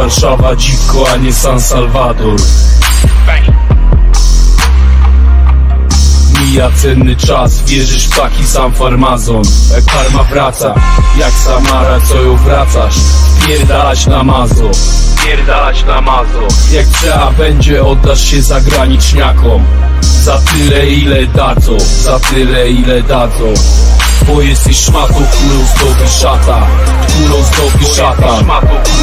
Warszawa dziwko, a nie San Salvador. Mija cenny czas, wierzysz w taki sam farmazon. Karma wraca, jak Samara, co ją wracasz. Pierdalać na mazo, pierdalać na mazo. Jak trzeba będzie, oddasz się zagraniczniakom. Za tyle ile dadzą, za tyle ile dadzą. Bo jesteś szmatą, którą zdobi szata, którą zdobi szatan.